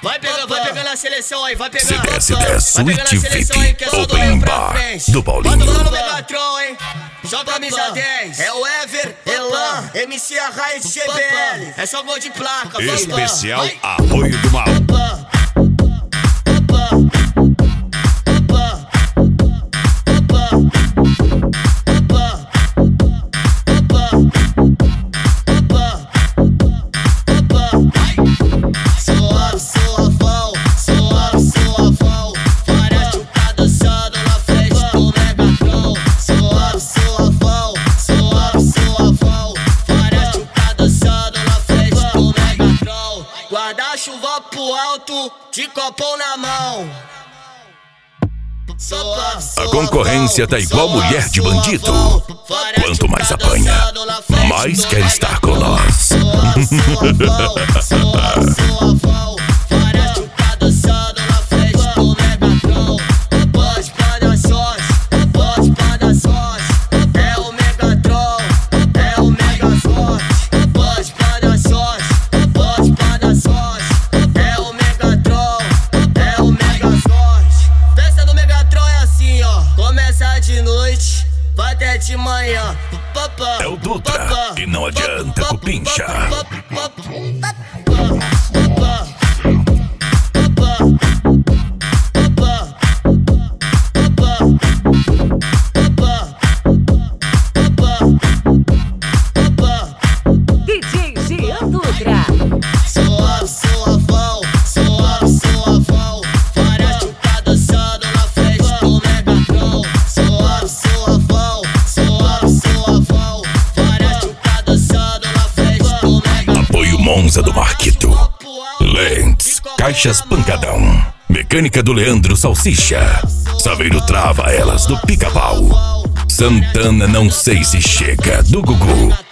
Vai pegando a seleção aí, vai pegando. CDS Suite VIP Open Bar do Paulinho. Bota no Megatron, hein? Só camisa 10. É o Ever, Elan, MC Arraia de GBL. É só gol de placa. Especial Apoio do Mal. Guarda-chuva pro alto, de copão na mão. A concorrência tá igual mulher de bandido. Quanto mais apanha, mais quer estar com nós. De noite, vai até de manhã. É o Dutra e não adianta cupincha. DJ Jean Dutra. Monza do Marquito, Lentes, Caixas Pancadão, Mecânica do Leandro Salsicha, Saveiro Trava Elas do Pica-Pau, Santana Não Sei Se Chega do Gugu.